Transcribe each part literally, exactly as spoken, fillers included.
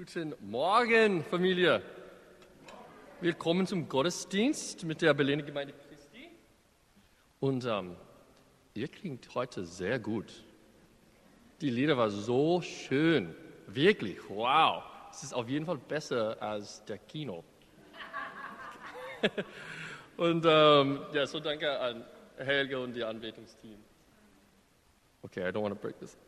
Guten Morgen, Familie. Willkommen zum Gottesdienst mit der Berliner Gemeinde Christi. Und ähm, ihr klingt heute sehr gut. Die Lieder waren so schön. Wirklich, wow. Es ist auf jeden Fall besser als der Kino. Und ähm, ja, so danke an Helge und die Anbetungsteam. Okay, I don't want to break this.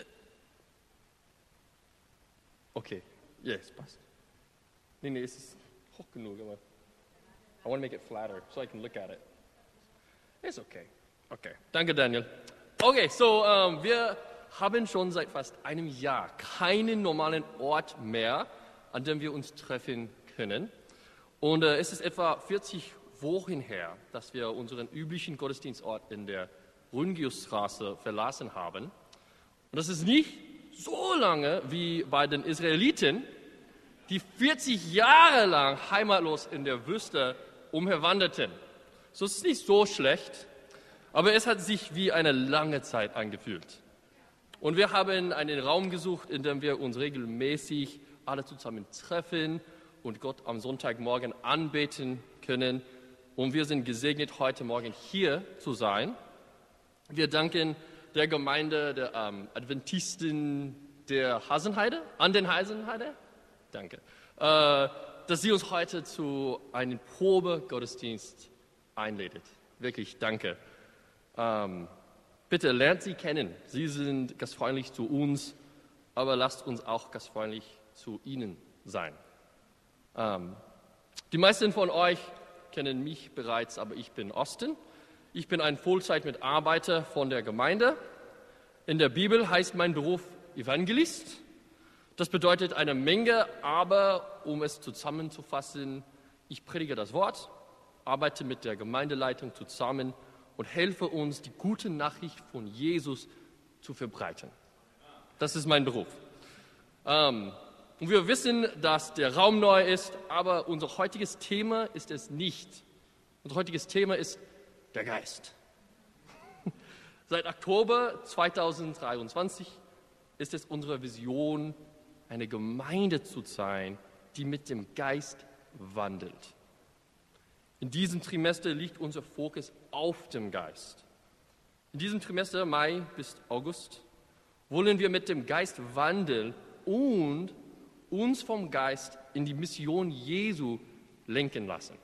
Okay, yes, passt. Nee, nee, es ist hoch genug, aber I want to make it flatter so I can look at it. It's okay. Okay, danke Daniel. Okay, so ähm, wir haben schon seit fast einem Jahr keinen normalen Ort mehr, an dem wir uns treffen können. Und äh, es ist etwa vierzig Wochen her, dass wir unseren üblichen Gottesdienstort in der Rüngiusstraße verlassen haben. Und das ist nicht so lange wie bei den Israeliten, die vierzig Jahre lang heimatlos in der Wüste umherwanderten. So ist es nicht so schlecht, aber es hat sich wie eine lange Zeit angefühlt. Und wir haben einen Raum gesucht, in dem wir uns regelmäßig alle zusammen treffen und Gott am Sonntagmorgen anbeten können. Und wir sind gesegnet, heute Morgen hier zu sein. Wir danken der Gemeinde der ähm, Adventisten der Hasenheide, an den Hasenheide, danke, äh, dass sie uns heute zu einem Probe-Gottesdienst einlädt. Wirklich, danke. Ähm, bitte lernt sie kennen. Sie sind gastfreundlich zu uns, aber lasst uns auch gastfreundlich zu ihnen sein. Ähm, die meisten von euch kennen mich bereits, aber ich bin Austin. Ich bin ein Vollzeitmitarbeiter von der Gemeinde. In der Bibel heißt mein Beruf Evangelist. Das bedeutet eine Menge, aber um es zusammenzufassen, ich predige das Wort, arbeite mit der Gemeindeleitung zusammen und helfe uns, die gute Nachricht von Jesus zu verbreiten. Das ist mein Beruf. Ähm, und wir wissen, dass der Raum neu ist, aber unser heutiges Thema ist es nicht. Unser heutiges Thema ist der Geist. Seit Oktober zweitausenddreiundzwanzig ist es unsere Vision, eine Gemeinde zu sein, die mit dem Geist wandelt. In diesem Trimester liegt unser Fokus auf dem Geist. In diesem Trimester, Mai bis August, wollen wir mit dem Geist wandeln und uns vom Geist in die Mission Jesu lenken lassen.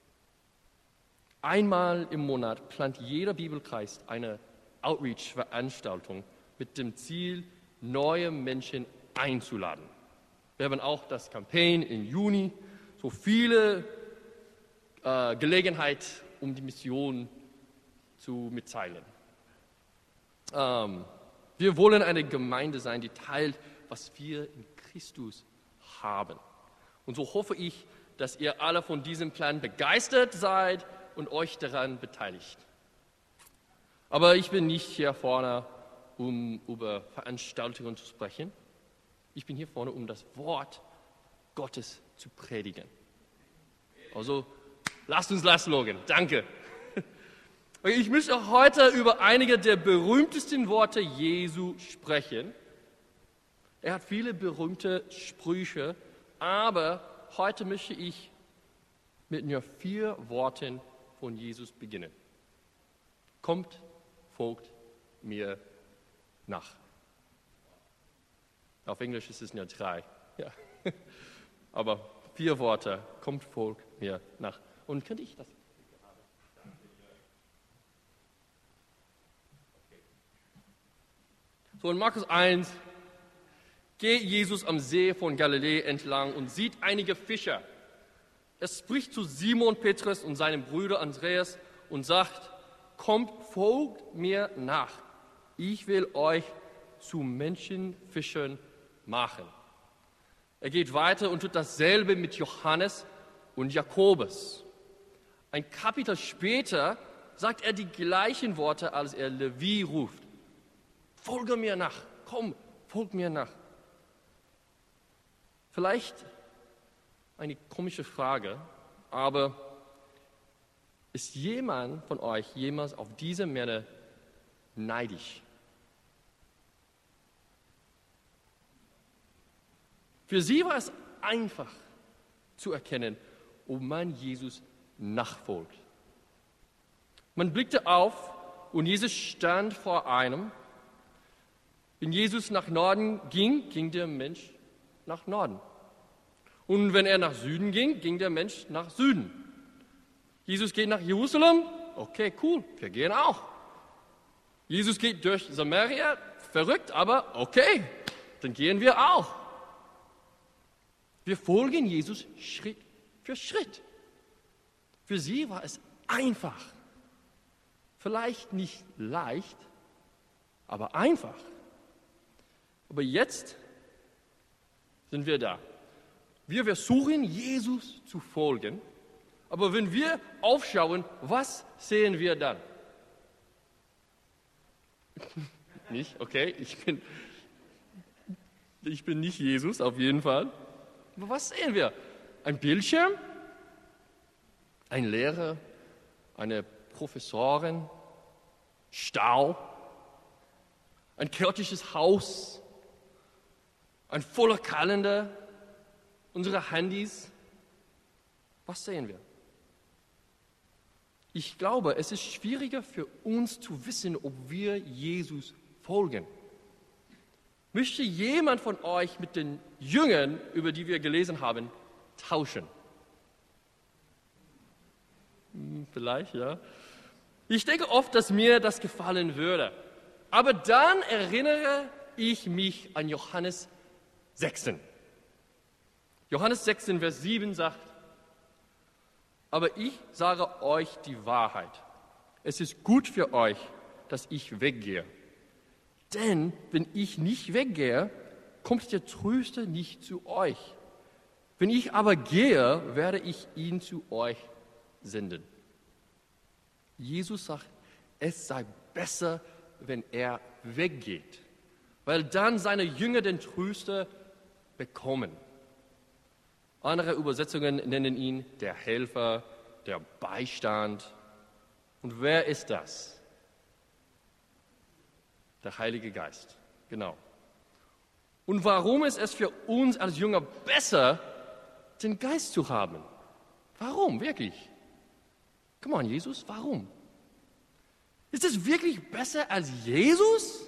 Einmal im Monat plant jeder Bibelkreis eine Outreach-Veranstaltung mit dem Ziel, neue Menschen einzuladen. Wir haben auch das Campaign im Juni, so viele äh, Gelegenheit, um die Mission zu mitteilen. Ähm, wir wollen eine Gemeinde sein, die teilt, was wir in Christus haben. Und so hoffe ich, dass ihr alle von diesem Plan begeistert seid und euch daran beteiligt. Aber ich bin nicht hier vorne, um über Veranstaltungen zu sprechen. Ich bin hier vorne, um das Wort Gottes zu predigen. Also, lasst uns loslegen. Danke. Ich möchte heute über einige der berühmtesten Worte Jesu sprechen. Er hat viele berühmte Sprüche, aber heute möchte ich mit nur vier Worten von Jesus beginnen. Kommt, folgt mir nach. Auf Englisch ist es nur drei. Ja. Aber vier Worte. Kommt, folgt mir nach. Und könnte ich das? So in Markus eins geht Jesus am See von Galiläa entlang und sieht einige Fischer. Er spricht zu Simon Petrus und seinem Bruder Andreas und sagt, kommt, folgt mir nach. Ich will euch zu Menschenfischern machen. Er geht weiter und tut dasselbe mit Johannes und Jakobus. Ein Kapitel später sagt er die gleichen Worte, als er Levi ruft. Folge mir nach, komm, folg mir nach. Vielleicht eine komische Frage, aber ist jemand von euch jemals auf diese Männer neidisch? Für sie war es einfach zu erkennen, ob man Jesus nachfolgt. Man blickte auf und Jesus stand vor einem. Wenn Jesus nach Norden ging, ging der Mensch nach Norden. Und wenn er nach Süden ging, ging der Mensch nach Süden. Jesus geht nach Jerusalem, okay, cool, wir gehen auch. Jesus geht durch Samaria, verrückt, aber okay, dann gehen wir auch. Wir folgen Jesus Schritt für Schritt. Für sie war es einfach. Vielleicht nicht leicht, aber einfach. Aber jetzt sind wir da. Wir versuchen, Jesus zu folgen. Aber wenn wir aufschauen, was sehen wir dann? Nicht? Okay, ich bin, ich bin nicht Jesus, auf jeden Fall. Aber was sehen wir? Ein Bildschirm? Ein Lehrer? Eine Professorin? Stau? Ein chaotisches Haus? Ein voller Kalender? Unsere Handys? Was sehen wir? Ich glaube, es ist schwieriger für uns zu wissen, ob wir Jesus folgen. Möchte jemand von euch mit den Jüngern, über die wir gelesen haben, tauschen? Hm, vielleicht, ja. Ich denke oft, dass mir das gefallen würde. Aber dann erinnere ich mich an Johannes sechzehn. Johannes sechzehn, Vers sieben sagt, aber ich sage euch die Wahrheit. Es ist gut für euch, dass ich weggehe. Denn wenn ich nicht weggehe, kommt der Tröster nicht zu euch. Wenn ich aber gehe, werde ich ihn zu euch senden. Jesus sagt, es sei besser, wenn er weggeht, weil dann seine Jünger den Tröster bekommen. Andere Übersetzungen nennen ihn der Helfer, der Beistand. Und wer ist das? Der Heilige Geist, genau. Und warum ist es für uns als Jünger besser, den Geist zu haben? Warum, wirklich? Come on, Jesus, warum? Ist es wirklich besser als Jesus?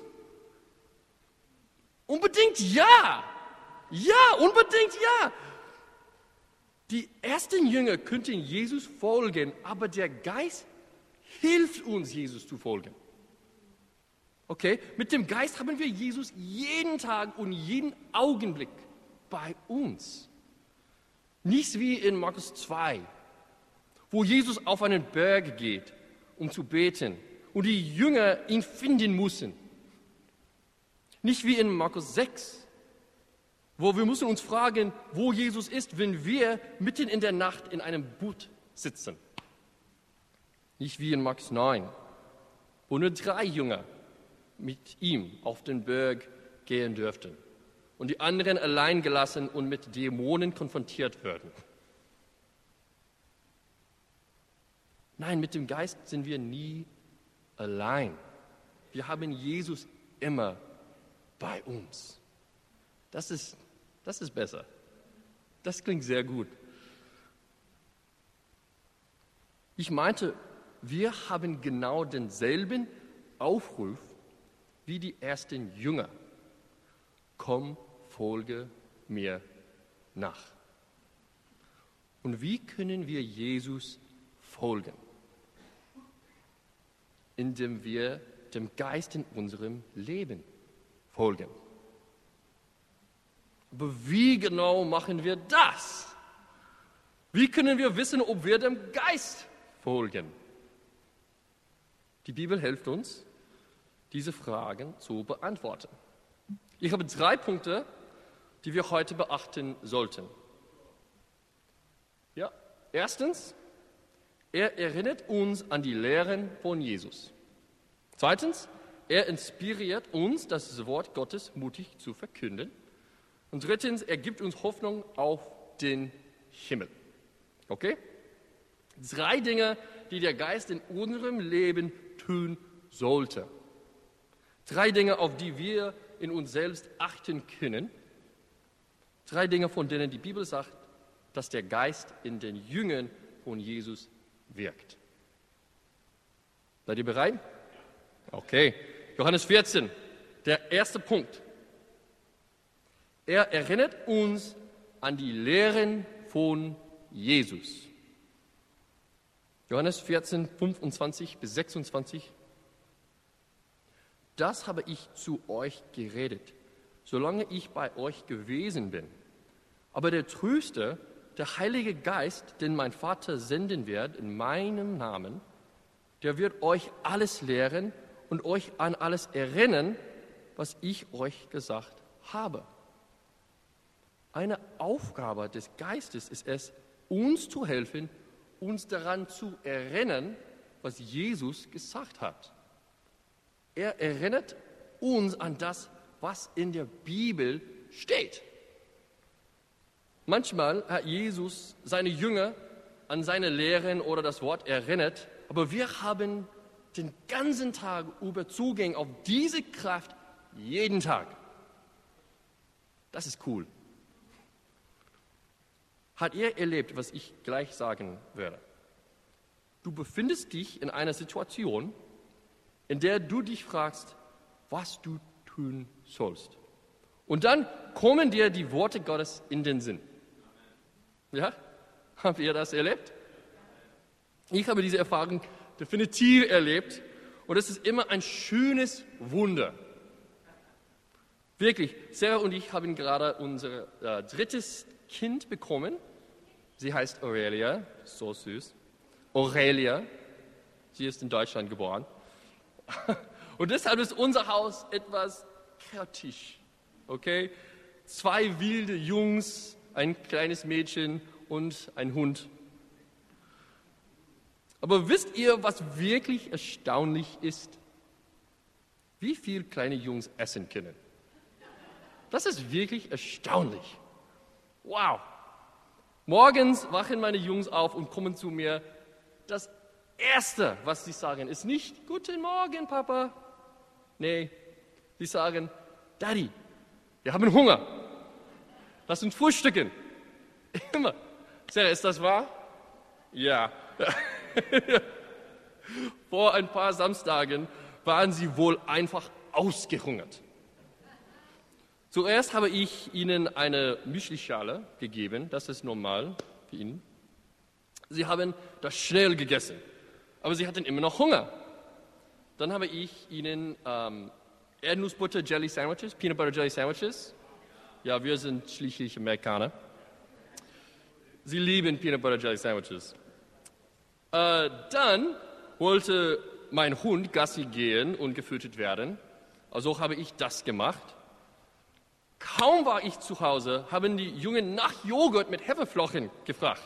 Unbedingt ja! Ja, unbedingt ja! Die ersten Jünger könnten Jesus folgen, aber der Geist hilft uns, Jesus zu folgen. Okay, mit dem Geist haben wir Jesus jeden Tag und jeden Augenblick bei uns. Nicht wie in Markus zwei, wo Jesus auf einen Berg geht, um zu beten und die Jünger ihn finden müssen. Nicht wie in Markus sechs, wo wir müssen uns fragen, wo Jesus ist, wenn wir mitten in der Nacht in einem Boot sitzen. Nicht wie in Markus neun, wo nur drei Jünger mit ihm auf den Berg gehen dürften und die anderen allein gelassen und mit Dämonen konfrontiert werden. Nein, mit dem Geist sind wir nie allein. Wir haben Jesus immer bei uns. Das ist, das ist besser. Das klingt sehr gut. Ich meinte, wir haben genau denselben Aufruf wie die ersten Jünger. Komm, folge mir nach. Und wie können wir Jesus folgen? Indem wir dem Geist in unserem Leben folgen. Aber wie genau machen wir das? Wie können wir wissen, ob wir dem Geist folgen? Die Bibel hilft uns, diese Fragen zu beantworten. Ich habe drei Punkte, die wir heute beachten sollten. Ja, erstens, er erinnert uns an die Lehren von Jesus. Zweitens, er inspiriert uns, das Wort Gottes mutig zu verkünden. Und drittens, er gibt uns Hoffnung auf den Himmel. Okay? Drei Dinge, die der Geist in unserem Leben tun sollte. Drei Dinge, auf die wir in uns selbst achten können, Drei Dinge, von denen die Bibel sagt, dass der Geist in den Jüngern von Jesus wirkt. Seid ihr bereit? Okay. Johannes vierzehn, der erste Punkt. Er erinnert uns an die Lehren von Jesus. Johannes vierzehn, fünfundzwanzig bis sechsundzwanzig. Das habe ich zu euch geredet, solange ich bei euch gewesen bin. Aber der Tröster, der Heilige Geist, den mein Vater senden wird in meinem Namen, der wird euch alles lehren und euch an alles erinnern, was ich euch gesagt habe. Eine Aufgabe des Geistes ist es, uns zu helfen, uns daran zu erinnern, was Jesus gesagt hat. Er erinnert uns an das, was in der Bibel steht. Manchmal hat Jesus seine Jünger an seine Lehren oder das Wort erinnert, aber wir haben den ganzen Tag über Zugang auf diese Kraft jeden Tag. Das ist cool. Hat er erlebt, was ich gleich sagen werde? Du befindest dich in einer Situation, in der du dich fragst, was du tun sollst. Und dann kommen dir die Worte Gottes in den Sinn. Ja? Habt ihr das erlebt? Ich habe diese Erfahrung definitiv erlebt und es ist immer ein schönes Wunder. Wirklich, Sarah und ich haben gerade unser äh, drittes Kind bekommen. Sie heißt Aurelia, so süß. Aurelia, sie ist in Deutschland geboren. Und deshalb ist unser Haus etwas chaotisch. Okay? Zwei wilde Jungs, ein kleines Mädchen und ein Hund. Aber wisst ihr, was wirklich erstaunlich ist? Wie viele kleine Jungs essen können. Das ist wirklich erstaunlich. Wow. Morgens wachen meine Jungs auf und kommen zu mir. Das Erste, was sie sagen, ist nicht, guten Morgen, Papa. Nee, sie sagen, Daddy, wir haben Hunger. Lass uns frühstücken. Immer. Sarah, ist das wahr? Ja. Vor ein paar Samstagen waren sie wohl einfach ausgehungert. Zuerst habe ich ihnen eine Müslischale gegeben, das ist normal für ihn. Sie haben das schnell gegessen, aber sie hatten immer noch Hunger. Dann habe ich ihnen ähm, Erdnussbutter Jelly Sandwiches, Peanut Butter Jelly Sandwiches. Ja, wir sind schließlich Amerikaner. Sie lieben Peanut Butter Jelly Sandwiches. Äh, dann wollte mein Hund Gassi gehen und gefüttert werden. Also habe ich das gemacht. Kaum war ich zu Hause, haben die Jungen nach Joghurt mit Hefeflocken gefragt.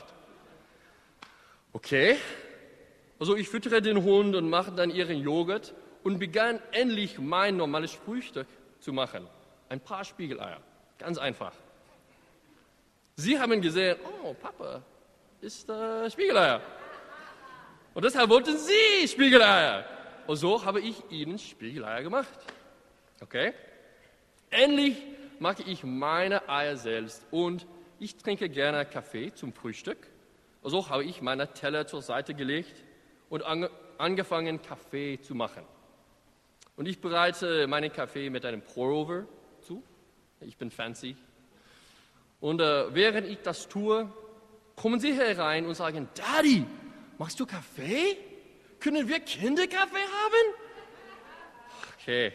Okay, also ich füttere den Hund und mache dann ihren Joghurt und begann endlich mein normales Frühstück zu machen. Ein paar Spiegeleier, ganz einfach. Sie haben gesehen, oh Papa, ist äh, Spiegeleier. Und deshalb wollten sie Spiegeleier. Und so habe ich ihnen Spiegeleier gemacht. Okay, endlich mache ich meine Eier selbst und ich trinke gerne Kaffee zum Frühstück. So habe ich meine Teller zur Seite gelegt und ange- angefangen, Kaffee zu machen. Und ich bereite meinen Kaffee mit einem Pour-Over zu. Ich bin fancy. Und äh, während ich das tue, kommen sie herein und sagen, Daddy, machst du Kaffee? Können wir Kinderkaffee haben? Okay.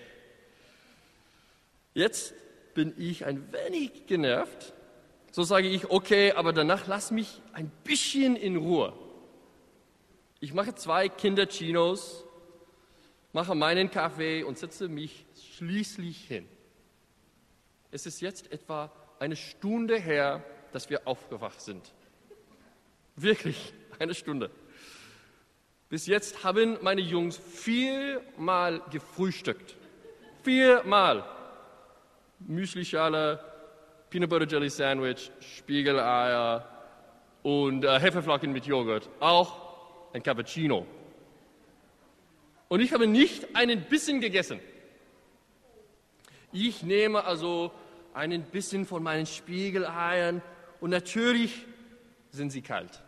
Jetzt bin ich ein wenig genervt. So sage ich, okay, aber danach lass mich ein bisschen in Ruhe. Ich mache zwei Kinderchinos, mache meinen Kaffee und setze mich schließlich hin. Es ist jetzt etwa eine Stunde her, dass wir aufgewacht sind. Wirklich eine Stunde. Bis jetzt haben meine Jungs viermal gefrühstückt. Viermal. Müslischale, Peanut Butter Jelly Sandwich, Spiegeleier und äh, Hefeflocken mit Joghurt. Auch ein Cappuccino. Und ich habe nicht einen Bissen gegessen. Ich nehme also ein bisschen von meinen Spiegeleiern und natürlich sind sie kalt.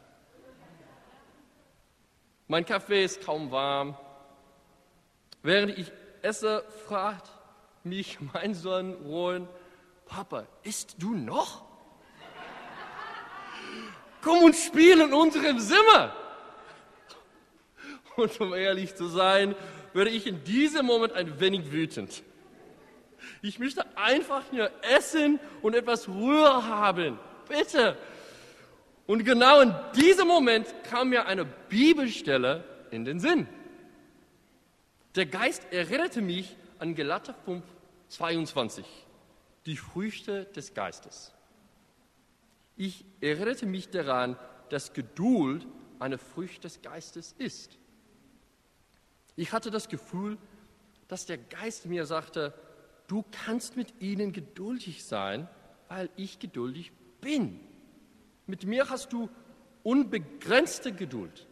Mein Kaffee ist kaum warm. Während ich esse, fragt mich mein Sohn Rowan, Papa, isst du noch? Komm und spiel in unserem Zimmer. Und um ehrlich zu sein, werde ich in diesem Moment ein wenig wütend. Ich möchte einfach nur essen und etwas Ruhe haben. Bitte. Und genau in diesem Moment kam mir eine Bibelstelle in den Sinn. Der Geist erinnerte mich an Galater fünf, zweiundzwanzig, die Früchte des Geistes. Ich erinnerte mich daran, dass Geduld eine Frucht des Geistes ist. Ich hatte das Gefühl, dass der Geist mir sagte, du kannst mit ihnen geduldig sein, weil ich geduldig bin. Mit mir hast du unbegrenzte Geduld.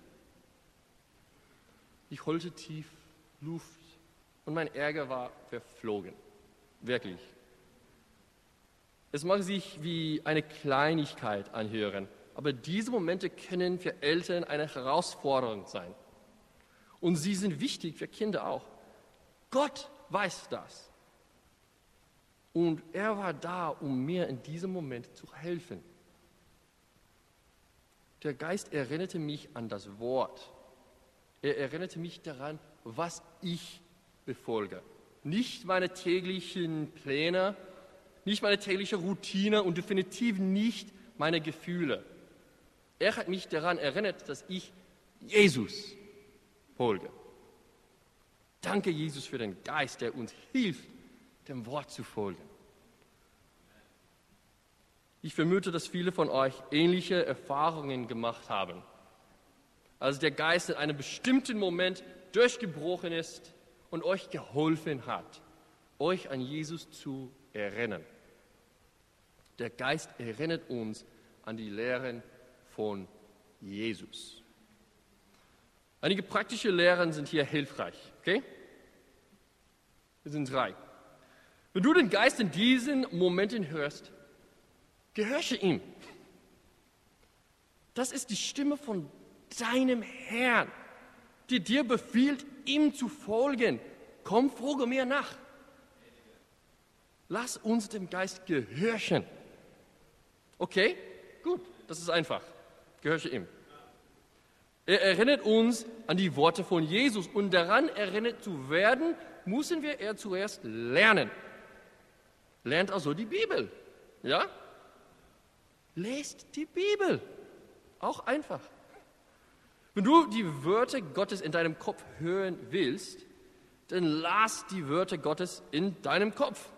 Ich holte tief Luft und mein Ärger war verflogen. Wirklich. Es mag sich wie eine Kleinigkeit anhören, aber diese Momente können für Eltern eine Herausforderung sein. Und sie sind wichtig für Kinder auch. Gott weiß das. Und er war da, um mir in diesem Moment zu helfen. Der Geist erinnerte mich an das Wort. Er erinnerte mich daran, was ich befolge. Nicht meine täglichen Pläne, nicht meine tägliche Routine und definitiv nicht meine Gefühle. Er hat mich daran erinnert, dass ich Jesus folge. Danke, Jesus, für den Geist, der uns hilft, dem Wort zu folgen. Ich vermute, dass viele von euch ähnliche Erfahrungen gemacht haben. Als der Geist in einem bestimmten Moment durchgebrochen ist und euch geholfen hat, euch an Jesus zu erinnern. Der Geist erinnert uns an die Lehren von Jesus. Einige praktische Lehren sind hier hilfreich, okay? Wir sind drei. Wenn du den Geist in diesen Momenten hörst, gehorche ihm. Das ist die Stimme von deinem Herrn, die dir befiehlt, ihm zu folgen. Komm, folge mir nach. Lass uns dem Geist gehorchen. Okay, gut, das ist einfach. Gehorche ihm. Er erinnert uns an die Worte von Jesus und daran erinnert zu werden, müssen wir er zuerst lernen. Lernt also die Bibel, ja? Lest die Bibel. Auch einfach. Wenn du die Wörter Gottes in deinem Kopf hören willst, dann lass die Wörter Gottes in deinem Kopf.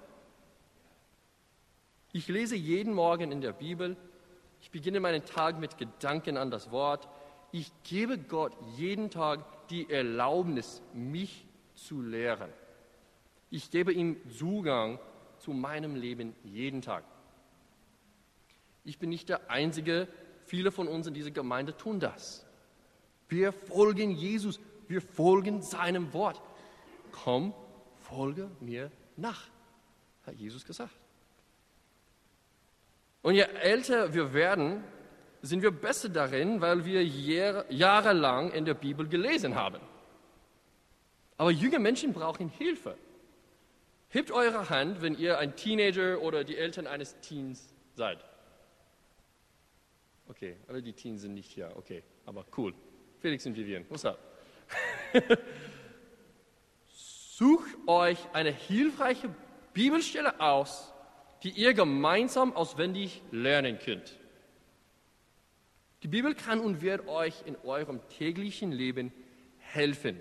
Ich lese jeden Morgen in der Bibel. Ich beginne meinen Tag mit Gedanken an das Wort. Ich gebe Gott jeden Tag die Erlaubnis, mich zu lehren. Ich gebe ihm Zugang zu meinem Leben jeden Tag. Ich bin nicht der Einzige, viele von uns in dieser Gemeinde tun das. Wir folgen Jesus, wir folgen seinem Wort. Komm, folge mir nach, hat Jesus gesagt. Und je älter wir werden, sind wir besser darin, weil wir Jahr, jahrelang in der Bibel gelesen haben. Aber junge Menschen brauchen Hilfe. Hebt eure Hand, wenn ihr ein Teenager oder die Eltern eines Teens seid. Okay, alle die Teens sind nicht hier, okay, aber cool. Felix und Vivian, what's up? Sucht euch eine hilfreiche Bibelstelle aus, die ihr gemeinsam auswendig lernen könnt. Die Bibel kann und wird euch in eurem täglichen Leben helfen.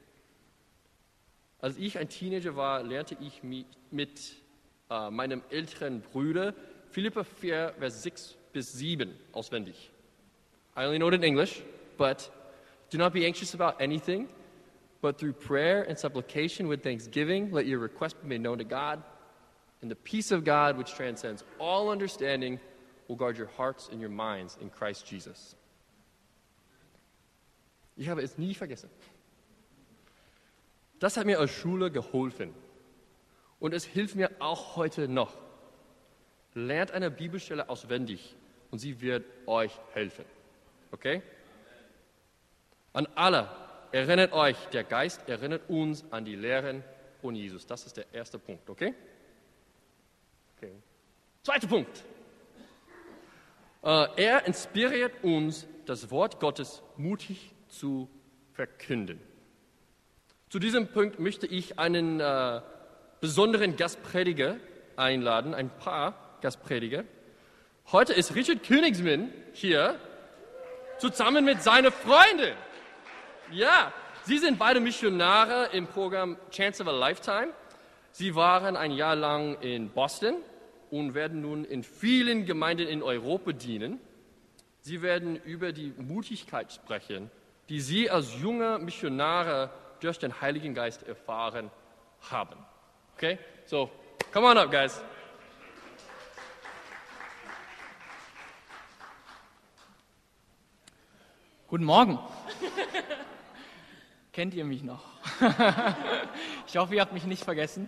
Als ich ein Teenager war, lernte ich mit äh, meinem älteren Bruder Philipper vier, Vers sechs bis sieben auswendig. I only know it in English, but do not be anxious about anything, but through prayer and supplication with thanksgiving, let your request be made known to God, and the peace of God, which transcends all understanding, will guard your hearts and your minds in Christ Jesus. Ich habe es nie vergessen. Das hat mir als Schule geholfen. Und es hilft mir auch heute noch. lernt eine Bibelstelle auswendig und sie wird euch helfen. Okay? An alle, erinnert euch, der Geist erinnert uns an die Lehren von Jesus. Das ist der erste Punkt, okay? Okay. Zweiter Punkt. Äh, er inspiriert uns, das Wort Gottes mutig zu verkünden. Zu diesem Punkt möchte ich einen äh, besonderen Gastprediger einladen, ein paar Gastprediger. Heute ist Richard Königsmann hier, zusammen mit seinen Freunden. Ja, sie sind beide Missionare im Programm Chance of a Lifetime. Sie waren ein Jahr lang in Boston und werden nun in vielen Gemeinden in Europa dienen. Sie werden über die Mutigkeit sprechen, die sie als junge Missionare durch den Heiligen Geist erfahren haben. Okay, so, come on up, guys. Guten Morgen. Kennt ihr mich noch? Ich hoffe, ihr habt mich nicht vergessen.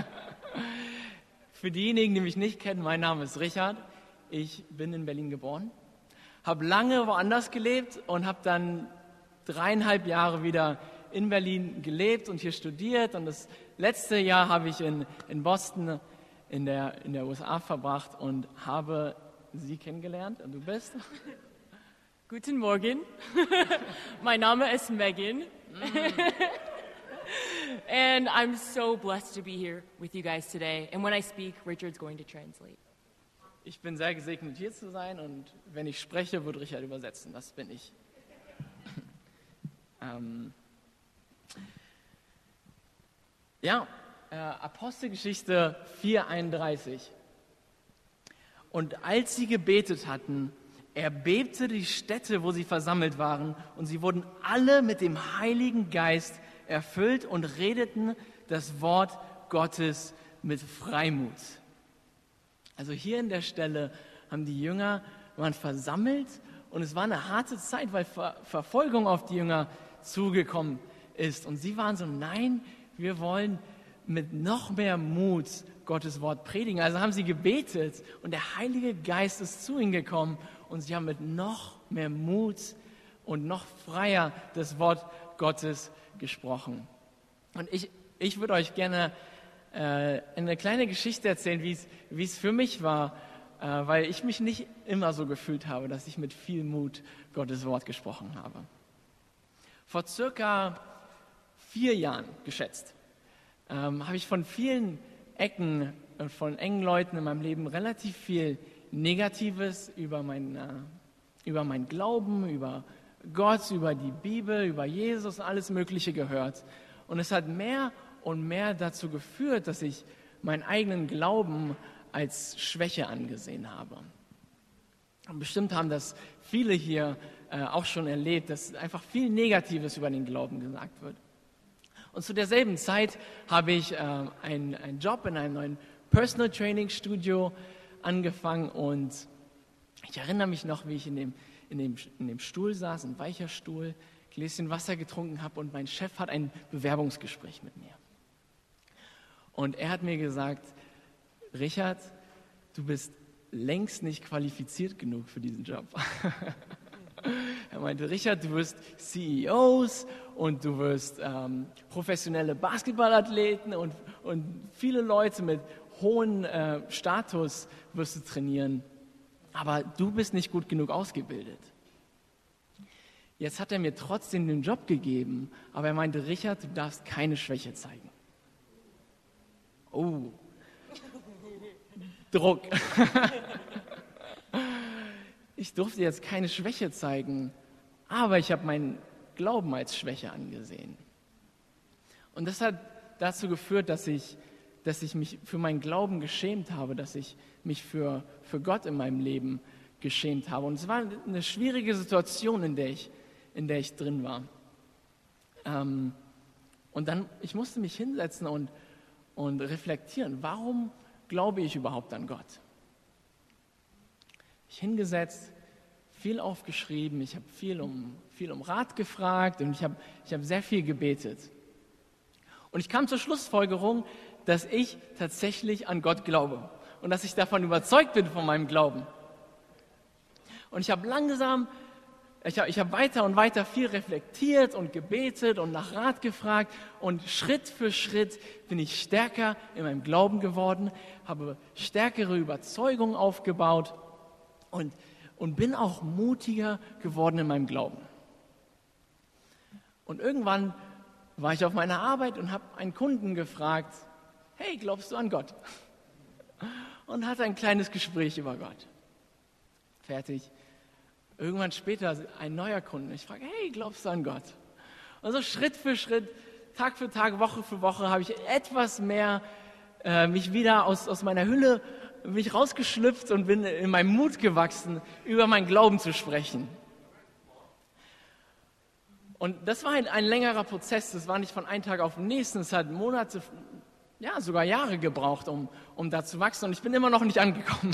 Für diejenigen, die mich nicht kennen, mein Name ist Richard. Ich bin in Berlin geboren, habe lange woanders gelebt und habe dann dreieinhalb Jahre wieder in Berlin gelebt und hier studiert. Und das letzte Jahr habe ich in, in Boston in der, in der U S A verbracht und habe Sie kennengelernt. Und du bist? Guten Morgen. Mein Name ist Megan. And I'm so blessed to be here with you guys today. And when I speak, Richard's going to translate. Ich bin sehr gesegnet, hier zu sein. Und wenn ich spreche, wird Richard übersetzen. Das bin ich. ähm, ja, äh, Apostelgeschichte vier einunddreißig. Und als sie gebetet hatten, erbebte die Stätte, wo sie versammelt waren, und sie wurden alle mit dem Heiligen Geist erfüllt und redeten das Wort Gottes mit Freimut. Also hier in der Stelle haben die Jünger, waren versammelt, und es war eine harte Zeit, weil Ver- Verfolgung auf die Jünger zugekommen ist. Und sie waren so, nein, wir wollen mit noch mehr Mut Gottes Wort predigen. Also haben sie gebetet und der Heilige Geist ist zu ihnen gekommen und sie haben mit noch mehr Mut und noch freier das Wort Gottes gesprochen. Und ich, ich würde euch gerne äh, eine kleine Geschichte erzählen, wie es, wie es für mich war, äh, weil ich mich nicht immer so gefühlt habe, dass ich mit viel Mut Gottes Wort gesprochen habe. Vor circa vier Jahren, geschätzt, ähm, habe ich von vielen Ecken und von engen Leuten in meinem Leben relativ viel Negatives über mein, äh, über mein Glauben, über Gott, über die Bibel, über Jesus und alles Mögliche gehört. Und es hat mehr und mehr dazu geführt, dass ich meinen eigenen Glauben als Schwäche angesehen habe. Und bestimmt haben das viele hier äh, auch schon erlebt, dass einfach viel Negatives über den Glauben gesagt wird. Und zu derselben Zeit habe ich äh, einen, einen Job in einem neuen Personal Training Studio angefangen und ich erinnere mich noch, wie ich in dem, in dem, in dem Stuhl saß, ein weicher Stuhl, ein Gläschen Wasser getrunken habe und mein Chef hat ein Bewerbungsgespräch mit mir. Und er hat mir gesagt, Richard, du bist längst nicht qualifiziert genug für diesen Job. Er meinte, Richard, du wirst C E Os und du wirst ähm, professionelle Basketballathleten und, und viele Leute mit hohem äh, Status wirst du trainieren, aber du bist nicht gut genug ausgebildet. Jetzt hat er mir trotzdem den Job gegeben, aber er meinte, Richard, du darfst keine Schwäche zeigen. Oh, Druck. Ich durfte jetzt keine Schwäche zeigen, aber ich habe meinen Glauben als Schwäche angesehen. Und das hat dazu geführt, dass ich, dass ich mich für meinen Glauben geschämt habe, dass ich mich für, für Gott in meinem Leben geschämt habe. Und es war eine schwierige Situation, in der ich, in der ich drin war. Ähm, und dann, ich musste mich hinsetzen und, und reflektieren, warum glaube ich überhaupt an Gott? Ich hingesetzt, viel aufgeschrieben, ich habe viel um, viel um Rat gefragt und ich habe ich hab sehr viel gebetet. Und ich kam zur Schlussfolgerung, dass ich tatsächlich an Gott glaube. und dass ich davon überzeugt bin von meinem Glauben. Und ich habe langsam, ich habe ich hab weiter und weiter viel reflektiert und gebetet und nach Rat gefragt und Schritt für Schritt bin ich stärker in meinem Glauben geworden, habe stärkere Überzeugungen aufgebaut und, und bin auch mutiger geworden in meinem Glauben. Und irgendwann war ich auf meiner Arbeit und habe einen Kunden gefragt, hey, glaubst du an Gott? Und hatte ein kleines Gespräch über Gott. Fertig. Irgendwann später ein neuer Kunde. Ich frage, hey, glaubst du an Gott? Und so Schritt für Schritt, Tag für Tag, Woche für Woche habe ich etwas mehr äh, mich wieder aus, aus meiner Hülle mich rausgeschlüpft und bin in meinem Mut gewachsen, über meinen Glauben zu sprechen. Und das war ein, ein längerer Prozess. Das war nicht von einem Tag auf den nächsten. Es hat Monate, ja sogar Jahre gebraucht, um, um da zu wachsen. Und ich bin immer noch nicht angekommen.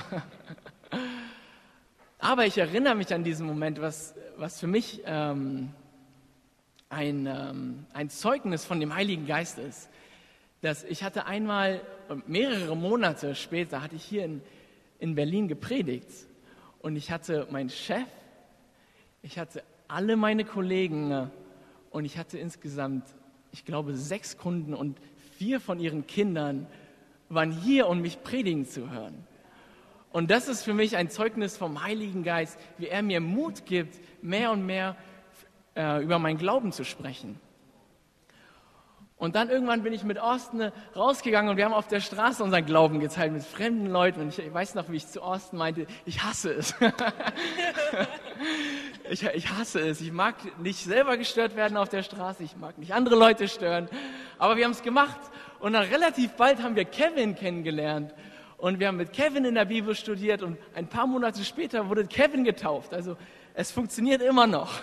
Aber ich erinnere mich an diesen Moment, was, was für mich ähm, ein, ähm, ein Zeugnis von dem Heiligen Geist ist. Dass ich hatte einmal, mehrere Monate später, hatte ich hier in, in Berlin gepredigt. Und ich hatte meinen Chef, ich hatte alle meine Kollegen und ich hatte insgesamt, ich glaube, sechs Kunden und vier von ihren Kindern waren hier, um mich predigen zu hören. Und das ist für mich ein Zeugnis vom Heiligen Geist, wie er mir Mut gibt, mehr und mehr äh, über meinen Glauben zu sprechen. Und dann irgendwann bin ich mit Austin rausgegangen und wir haben auf der Straße unseren Glauben geteilt mit fremden Leuten. Und ich weiß noch, wie ich zu Austin meinte, ich hasse es. ich, ich hasse es. Ich mag nicht selber gestört werden auf der Straße, ich mag nicht andere Leute stören. Aber wir haben es gemacht und dann relativ bald haben wir Kevin kennengelernt. Und wir haben mit Kevin in der Bibel studiert und ein paar Monate später wurde Kevin getauft. Also es funktioniert immer noch.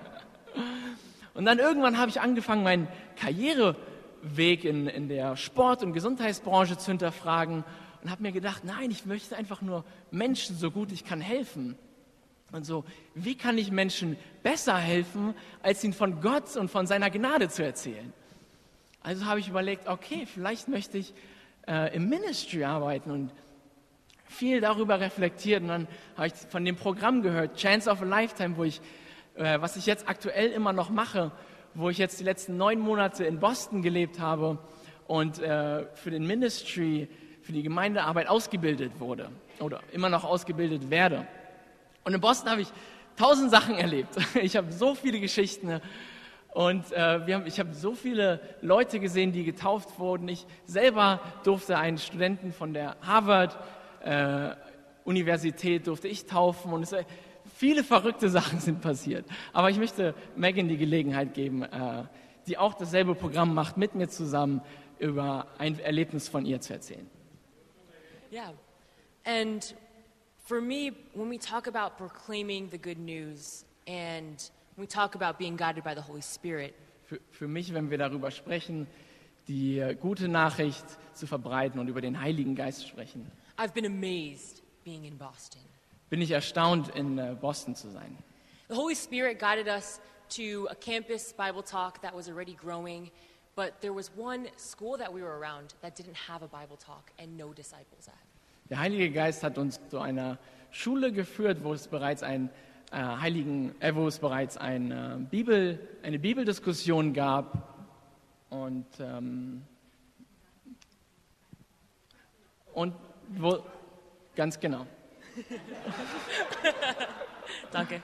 Und dann irgendwann habe ich angefangen, meinen Karriereweg in, in der Sport- und Gesundheitsbranche zu hinterfragen und habe mir gedacht, nein, ich möchte einfach nur Menschen so gut ich kann helfen. Und so, wie kann ich Menschen besser helfen, als ihnen von Gott und von seiner Gnade zu erzählen? Also habe ich überlegt, okay, vielleicht möchte ich äh, im Ministry arbeiten und viel darüber reflektiert. Und dann habe ich von dem Programm gehört, Chance of a Lifetime, wo ich, äh, was ich jetzt aktuell immer noch mache, wo ich jetzt die letzten neun Monate in Boston gelebt habe und äh, für den Ministry, für die Gemeindearbeit ausgebildet wurde oder immer noch ausgebildet werde. Und in Boston habe ich tausend Sachen erlebt. Ich habe so viele Geschichten und äh, wir haben, ich habe so viele Leute gesehen, die getauft wurden. Ich selber durfte einen Studenten von der Harvard äh, Universität durfte ich taufen und es, viele verrückte Sachen sind passiert. Aber ich möchte Megan die Gelegenheit geben, äh, die auch dasselbe Programm macht, mit mir zusammen über ein Erlebnis von ihr zu erzählen. Yeah, and for me, when we talk about proclaiming the good news and we talk about being guided by the Holy Spirit, Für, für mich, wenn wir darüber sprechen, die äh, gute Nachricht zu verbreiten und über den Heiligen Geist sprechen, I've been amazed being in Boston. bin ich erstaunt, in äh, Boston zu sein. The Holy Spirit guided us to a campus Bible talk that was already growing, but there was one school that we were around that didn't have a Bible talk and no disciples at. Der Heilige Geist hat uns zu einer Schule geführt, wo es bereits ein äh, Heiligen, äh, wo es bereits ein, äh, Bibel, eine Bibeldiskussion gab und ähm, und wo ganz genau. Danke.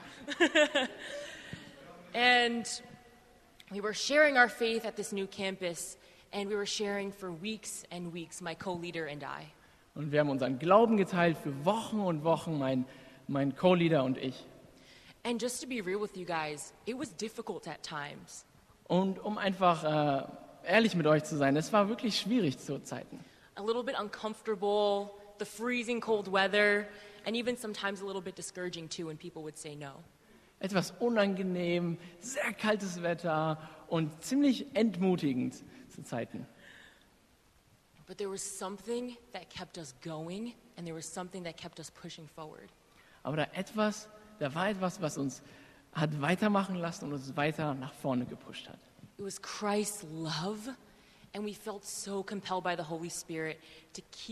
And we were sharing our faith at this new campus, and we were sharing for weeks and weeks, my co-leader and I. Und wir haben unseren Glauben geteilt für Wochen und Wochen, mein, mein Co-Leader und ich. And just to be real with you guys, it was difficult at times. Und um einfach äh, ehrlich mit euch zu sein, es war wirklich schwierig zu Zeiten. A little bit uncomfortable, the freezing cold weather, and even sometimes a little bit discouraging too when people would say no. Etwas unangenehm, sehr kaltes Wetter und ziemlich entmutigend zu Zeiten. But there was something that kept us going, and there was something that kept us pushing forward. Aber da etwas, da war etwas, was uns hat weitermachen lassen und uns weiter nach vorne gepusht hat. It was Christ's love, and we felt so compelled by the Holy Spirit to keep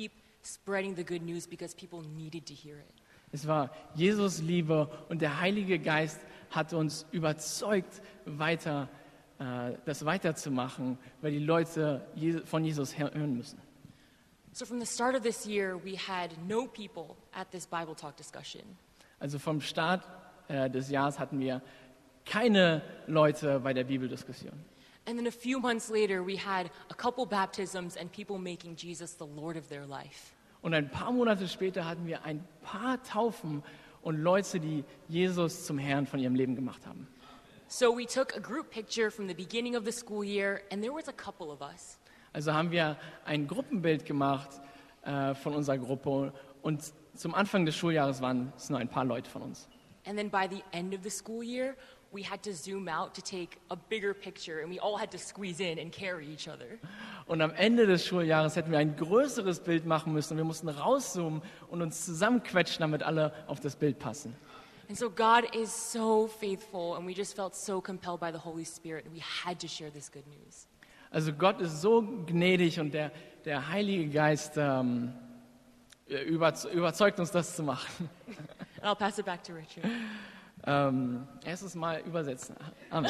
spreading the good news because people needed to hear it. Es war Jesus Liebe und der Heilige Geist hat uns überzeugt, weiter, äh, das weiterzumachen, weil die Leute Je- von Jesus hören müssen. So from the start of this year, we had no people at this Bible Talk discussion. Also vom Start äh, des Jahres hatten wir keine Leute bei der Bibeldiskussion. And then a few months later, we had a couple baptisms and people making Jesus the Lord of their life. Und ein paar Monate später hatten wir ein paar Taufen und Leute, die Jesus zum Herrn von ihrem Leben gemacht haben. So we took a group picture from the beginning of the school year, and there was a couple of us. Also haben wir ein Gruppenbild gemacht äh, von unserer Gruppe und zum Anfang des Schuljahres waren es nur ein paar Leute von uns. And then by the end of the school year, we had to zoom out to take a bigger picture, and we all had to squeeze in and carry each other. Und am Ende des Schuljahres hätten wir ein größeres Bild machen müssen. Wir mussten rauszoomen und uns zusammenquetschen, damit alle auf das Bild passen. And so God is so faithful, and we just felt so compelled by the Holy Spirit, and we had to share this good news. Also Gott ist so gnädig und der, der Heilige Geist ähm, über, überzeugt uns, das zu machen. And I'll pass it back to Richard. Ähm, erstes Mal übersetzen. Amen.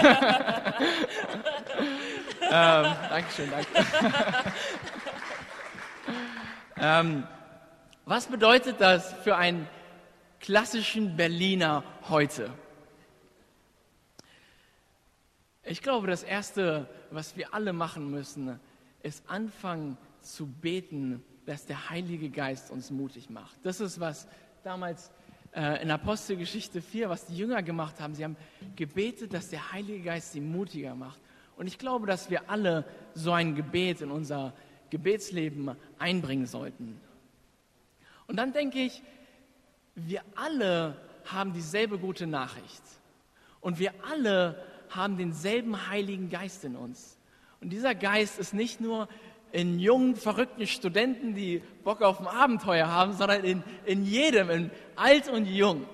ähm, Dankeschön, danke. ähm, was bedeutet das für einen klassischen Berliner heute? Ich glaube, das Erste, was wir alle machen müssen, ist anfangen zu beten, dass der Heilige Geist uns mutig macht. Das ist, was damals äh, in Apostelgeschichte vier, was die Jünger gemacht haben. Sie haben gebetet, dass der Heilige Geist sie mutiger macht. Und ich glaube, dass wir alle so ein Gebet in unser Gebetsleben einbringen sollten. Und dann denke ich, wir alle haben dieselbe gute Nachricht. Und wir alle haben denselben Heiligen Geist in uns. Und dieser Geist ist nicht nur in jungen, verrückten Studenten, die Bock auf ein Abenteuer haben, sondern in, in jedem, in alt und jung.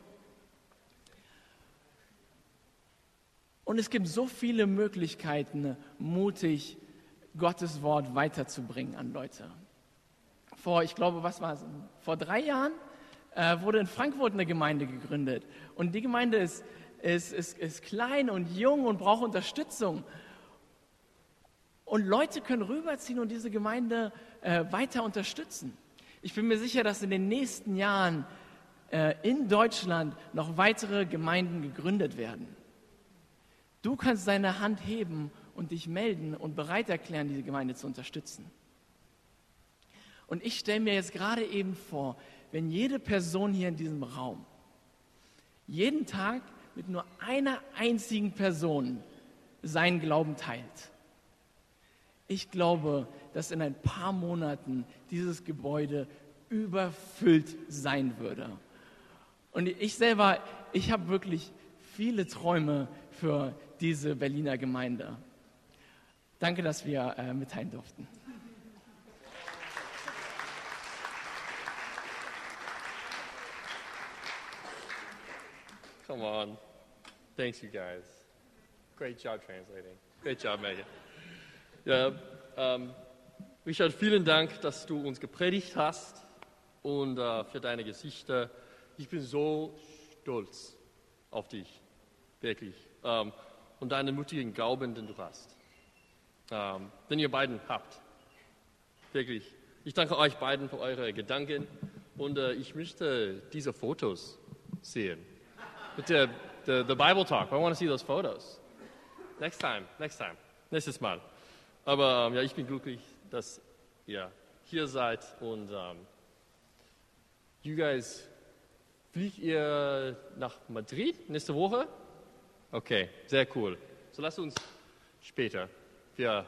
Und es gibt so viele Möglichkeiten, mutig Gottes Wort weiterzubringen an Leute. Vor, ich glaube, was war es? Vor drei Jahren äh, wurde in Frankfurt eine Gemeinde gegründet. Und die Gemeinde ist Ist, ist, ist klein und jung und braucht Unterstützung. Und Leute können rüberziehen und diese Gemeinde äh, weiter unterstützen. Ich bin mir sicher, dass in den nächsten Jahren äh, in Deutschland noch weitere Gemeinden gegründet werden. Du kannst deine Hand heben und dich melden und bereit erklären, diese Gemeinde zu unterstützen. Und ich stelle mir jetzt gerade eben vor, wenn jede Person hier in diesem Raum jeden Tag mit nur einer einzigen Person seinen Glauben teilt. Ich glaube, dass in ein paar Monaten dieses Gebäude überfüllt sein würde. Und ich selber, ich habe wirklich viele Träume für diese Berliner Gemeinde. Danke, dass wir äh, mitteilen durften. Come on. Thanks, you guys. Great job translating. Great job, Megan. Ja, ähm, Richard, vielen Dank, dass du uns gepredigt hast und äh, für deine Geschichte. Ich bin so stolz auf dich, wirklich. Ähm, und deinen mutigen Glauben, den du hast. Ähm, den ihr beiden habt. Wirklich. Ich danke euch beiden für eure Gedanken und äh, ich möchte diese Fotos sehen. Mit der The, the Bible Talk. I want to see those photos. Next time, next time. Nächstes Mal. Aber ähm, ja, ich bin glücklich, dass ihr hier seid. Und ähm, you guys, fliegt ihr nach Madrid nächste Woche? Okay, sehr cool. So lasst uns später für,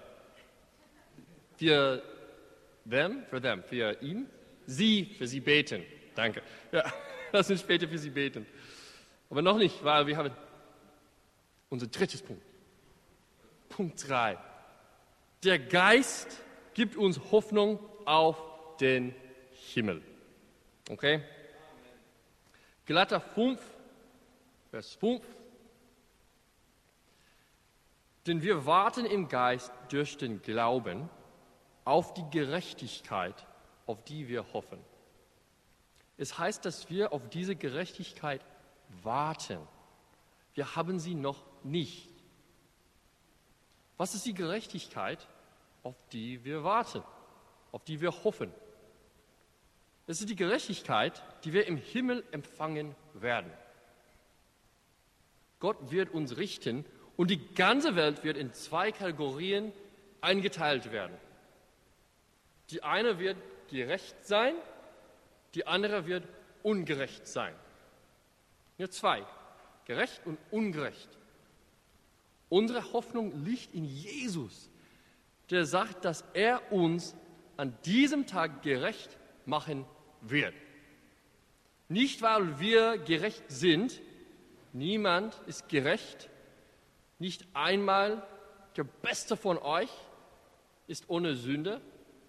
für them, für them, für ihn, sie, für sie beten. Danke. Ja, lasst uns später für sie beten. Aber noch nicht, weil wir haben unser drittes Punkt. Punkt drei. Der Geist gibt uns Hoffnung auf den Himmel. Okay? Galater fünf, Vers fünf. Denn wir warten im Geist durch den Glauben auf die Gerechtigkeit, auf die wir hoffen. Es heißt, dass wir auf diese Gerechtigkeit warten. Wir haben sie noch nicht. Was ist die Gerechtigkeit, auf die wir warten, auf die wir hoffen? Es ist die Gerechtigkeit, die wir im Himmel empfangen werden. Gott wird uns richten und die ganze Welt wird in zwei Kategorien eingeteilt werden. Die eine wird gerecht sein, die andere wird ungerecht sein. Nur zwei, gerecht und ungerecht. Unsere Hoffnung liegt in Jesus, der sagt, dass er uns an diesem Tag gerecht machen wird. Nicht, weil wir gerecht sind, niemand ist gerecht, nicht einmal der Beste von euch ist ohne Sünde.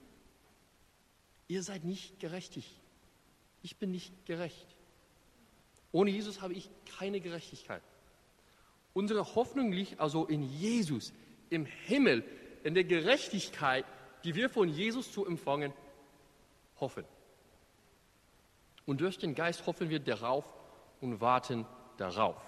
Ihr seid nicht gerechtig. Ich bin nicht gerecht. Ohne Jesus habe ich keine Gerechtigkeit. Unsere Hoffnung liegt also in Jesus, im Himmel, in der Gerechtigkeit, die wir von Jesus zu empfangen hoffen. Und durch den Geist hoffen wir darauf und warten darauf.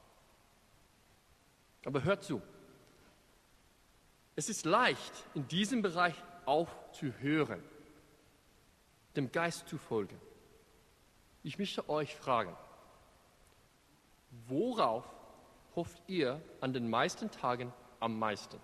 Aber hört zu, es ist leicht, in diesem Bereich aufzuhören, dem Geist zu folgen. Ich möchte euch fragen, worauf hofft ihr an den meisten Tagen am meisten?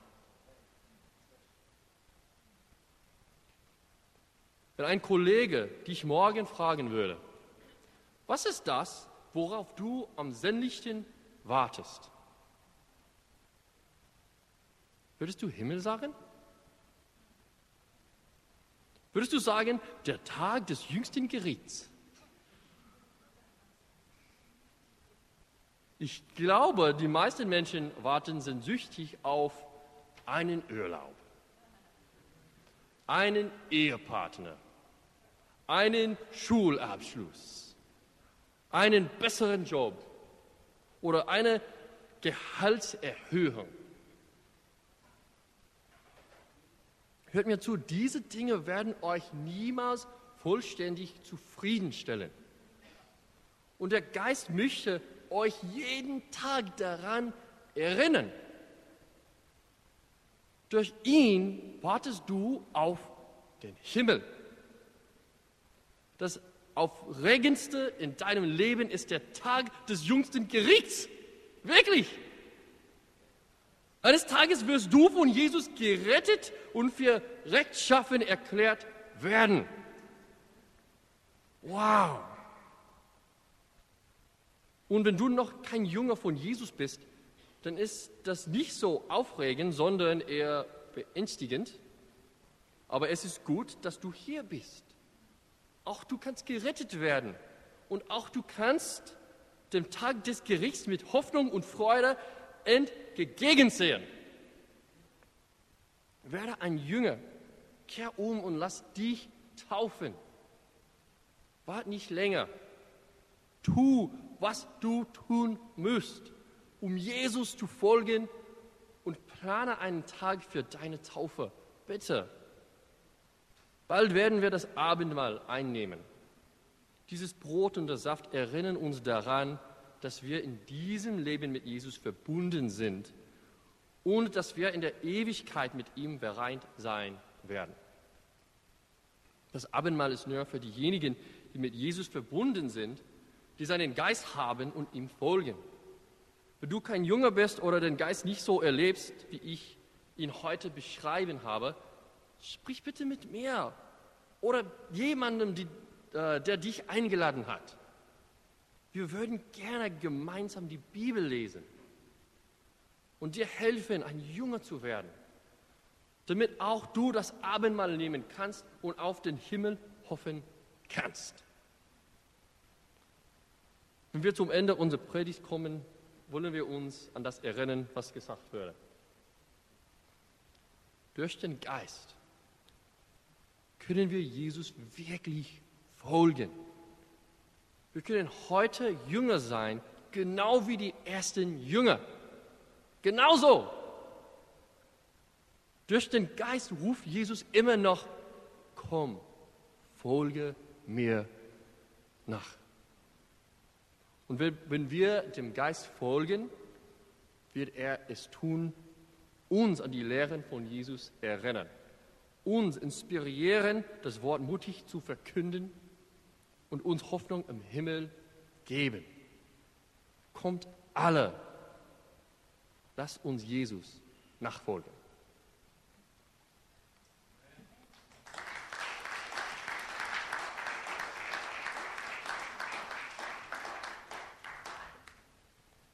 Wenn ein Kollege dich morgen fragen würde, was ist das, worauf du am sehnlichsten wartest? Würdest du Himmel sagen? Würdest du sagen, der Tag des jüngsten Gerichts? Ich glaube, die meisten Menschen warten sehnsüchtig auf einen Urlaub, einen Ehepartner, einen Schulabschluss, einen besseren Job oder eine Gehaltserhöhung. Hört mir zu, diese Dinge werden euch niemals vollständig zufriedenstellen. Und der Geist möchte euch jeden Tag daran erinnern. Durch ihn wartest du auf den Himmel. Das Aufregendste in deinem Leben ist der Tag des jüngsten Gerichts. Wirklich. Eines Tages wirst du von Jesus gerettet und für rechtschaffen erklärt werden. Wow. Und wenn du noch kein Jünger von Jesus bist, dann ist das nicht so aufregend, sondern eher beängstigend. Aber es ist gut, dass du hier bist. Auch du kannst gerettet werden. Und auch du kannst dem Tag des Gerichts mit Hoffnung und Freude entgegensehen. Werde ein Jünger, kehr um und lass dich taufen. Wart nicht länger. Tu, was du tun musst, um Jesus zu folgen, und plane einen Tag für deine Taufe. Bitte. Bald werden wir das Abendmahl einnehmen. Dieses Brot und der Saft erinnern uns daran, dass wir in diesem Leben mit Jesus verbunden sind und dass wir in der Ewigkeit mit ihm vereint sein werden. Das Abendmahl ist nur für diejenigen, die mit Jesus verbunden sind, die seinen Geist haben und ihm folgen. Wenn du kein Jünger bist oder den Geist nicht so erlebst, wie ich ihn heute beschrieben habe, sprich bitte mit mir oder jemandem, die, äh, der dich eingeladen hat. Wir würden gerne gemeinsam die Bibel lesen und dir helfen, ein Jünger zu werden, damit auch du das Abendmahl nehmen kannst und auf den Himmel hoffen kannst. Wenn wir zum Ende unserer Predigt kommen, wollen wir uns an das erinnern, was gesagt wurde. Durch den Geist können wir Jesus wirklich folgen. Wir können heute Jünger sein, genau wie die ersten Jünger. Genauso. Durch den Geist ruft Jesus immer noch, komm, folge mir nach. Und wenn wir dem Geist folgen, wird er es tun, uns an die Lehren von Jesus erinnern, uns inspirieren, das Wort mutig zu verkünden und uns Hoffnung im Himmel geben. Kommt alle, lasst uns Jesus nachfolgen.